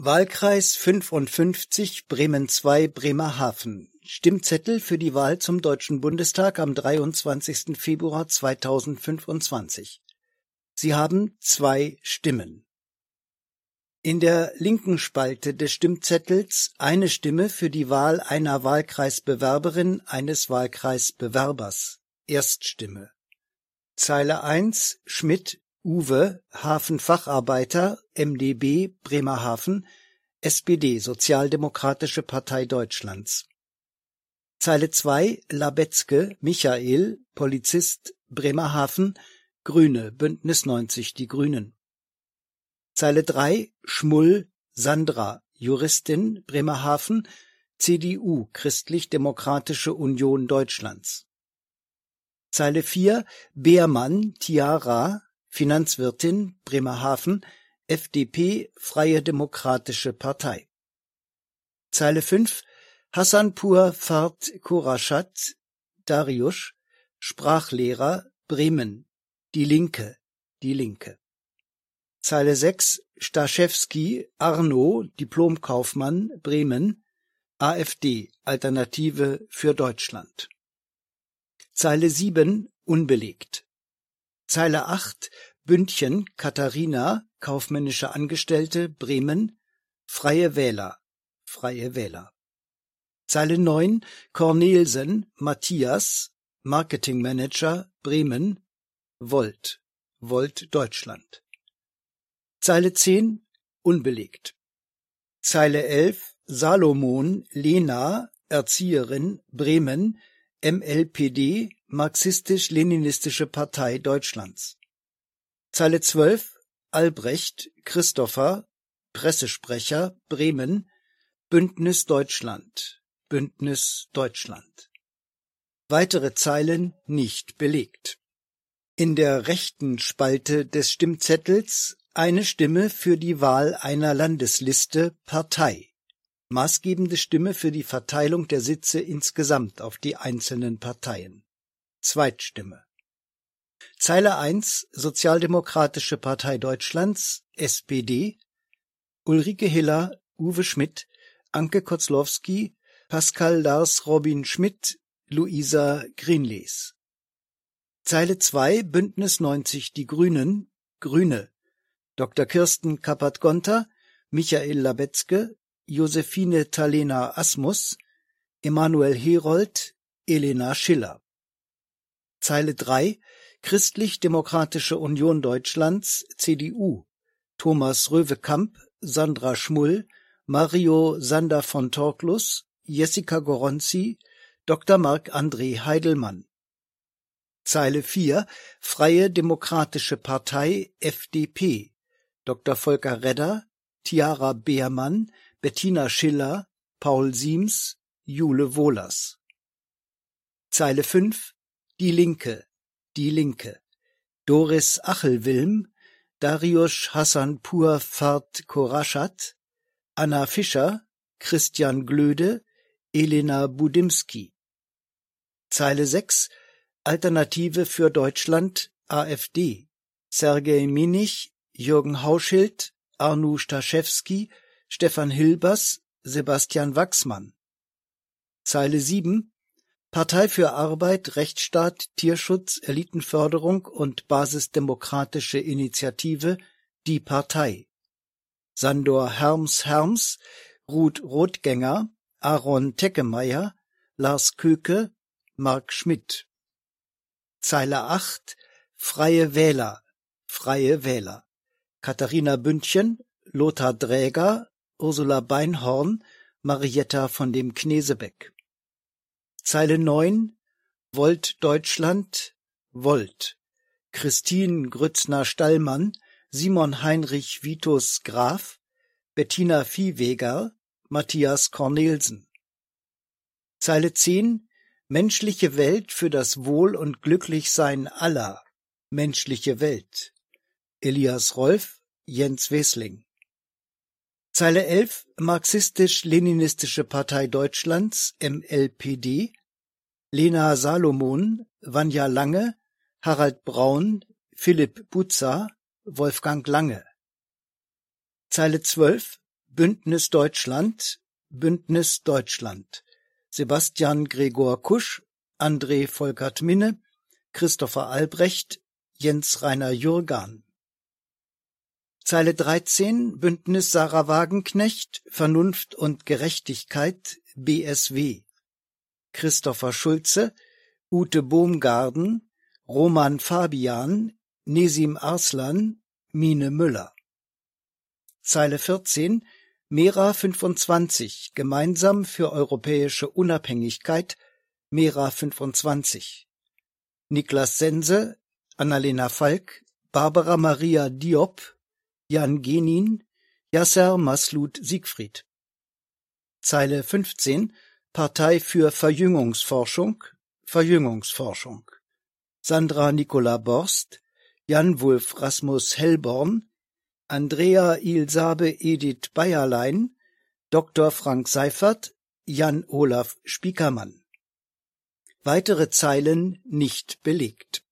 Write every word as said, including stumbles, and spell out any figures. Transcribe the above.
Wahlkreis fünfundfünfzig Bremen zwei Bremerhaven. Stimmzettel für die Wahl zum Deutschen Bundestag am dreiundzwanzigsten Februar zweitausendfünfundzwanzig. Sie haben zwei Stimmen. In der linken Spalte des Stimmzettels eine Stimme für die Wahl einer Wahlkreisbewerberin, eines Wahlkreisbewerbers. Erststimme. Zeile eins Schmidt Uwe, Hafenfacharbeiter, M d B, Bremerhaven, S P D, Sozialdemokratische Partei Deutschlands. Zeile zwei Labetzke, Michael, Polizist, Bremerhaven, Grüne, Bündnis neunzig, die Grünen. Zeile drei Schmull, Sandra, Juristin, Bremerhaven, C D U, Christlich-Demokratische Union Deutschlands. Zeile vier Beermann, Tiara, Finanzwirtin, Bremerhaven, F D P, Freie Demokratische Partei. Zeile fünf Hassanpur Fard Khorashat, Dariusz, Sprachlehrer, Bremen, Die Linke, Die Linke. Zeile sechs Staschewski Arno, Diplomkaufmann, Bremen, A f D, Alternative für Deutschland. Zeile sieben unbelegt. Zeile acht Bündchen Katharina, kaufmännische Angestellte, Bremen, Freie Wähler, Freie Wähler. Zeile neun Cornelsen Matthias, Marketingmanager, Bremen, Volt, Volt Deutschland. Zeile zehn unbelegt. Zeile elf Salomon Lena, Erzieherin, Bremen, M L P D, Marxistisch-Leninistische Partei Deutschlands. Zeile zwölf Albrecht Christopher, Pressesprecher, Bremen, Bündnis Deutschland, Bündnis Deutschland. Weitere Zeilen nicht belegt. In der rechten Spalte des Stimmzettels eine Stimme für die Wahl einer Landesliste Partei. Maßgebende Stimme für die Verteilung der Sitze insgesamt auf die einzelnen Parteien. Zweitstimme. Zeile eins Sozialdemokratische Partei Deutschlands, S P D, Ulrike Hiller, Uwe Schmidt, Anke Kozlowski, Pascal Lars Robin Schmidt, Luisa Greenlees. Zeile zwei Bündnis neunzig, die Grünen, Grüne, Doktor Kirsten Kappert-Gonter, Michael Labetzke, Josephine Talena Asmus, Emanuel Herold, Elena Schiller. Zeile drei Christlich-Demokratische Union Deutschlands, C D U, Thomas Röwekamp, Sandra Schmull, Mario Sander von Torklus, Jessica Goronzi, Doktor Marc-André Heidelmann. Zeile vier Freie Demokratische Partei, F D P, Doktor Volker Redder, Tiara Beermann, Bettina Schiller, Paul Siems, Jule Wohlers. Zeile fünf Die Linke, Die Linke, Doris Achelwilm, Dariusz Hassanpur Fard Khorashat, Anna Fischer, Christian Glöde, Elena Budimski. Zeile sechs Alternative für Deutschland, A f D, Sergej Minich, Jürgen Hauschild, Arno Staschewski, Stefan Hilbers, Sebastian Wachsmann. Zeile sieben Partei für Arbeit, Rechtsstaat, Tierschutz, Elitenförderung und Basisdemokratische Initiative, die Partei. Sandor Herms-Herms, Ruth Rothgänger, Aaron Teckemeyer, Lars Köke, Marc Schmidt. Zeile acht Freie Wähler, Freie Wähler. Katharina Bündchen, Lothar Dräger, Ursula Beinhorn, Marietta von dem Knesebeck. Zeile neun Volt Deutschland, Volt. Christine Grützner-Stallmann, Simon Heinrich Vitus Graf, Bettina Viehweger, Matthias Cornelsen. Zeile zehn Menschliche Welt für das Wohl und Glücklichsein aller. Menschliche Welt. Elias Rolf, Jens Wesling. Zeile elf Marxistisch-Leninistische Partei Deutschlands, M L P D, Lena Salomon, Vanja Lange, Harald Braun, Philipp Butza, Wolfgang Lange. Zeile zwölf Bündnis Deutschland, Bündnis Deutschland. Sebastian Gregor Kusch, André Volkert-Minne, Christopher Albrecht, Jens-Rainer Jurgan. Zeile dreizehn, Bündnis Sarah Wagenknecht, Vernunft und Gerechtigkeit, B S W. Christopher Schulze, Ute Bohmgarden, Roman Fabian, Nesim Arslan, Mine Müller. Zeile vierzehn, Mera fünfundzwanzig, Gemeinsam für europäische Unabhängigkeit, Mera fünfundzwanzig. Niklas Sense, Annalena Falk, Barbara Maria Diop, Jan Genin, Yasser Maslud Siegfried. Zeile fünfzehn, Partei für Verjüngungsforschung, Verjüngungsforschung. Sandra Nicola Borst, Jan-Wulf Rasmus Hellborn, Andrea Ilsabe Edith Bayerlein, Doktor Frank Seifert, Jan-Olaf Spiekermann. Weitere Zeilen nicht belegt.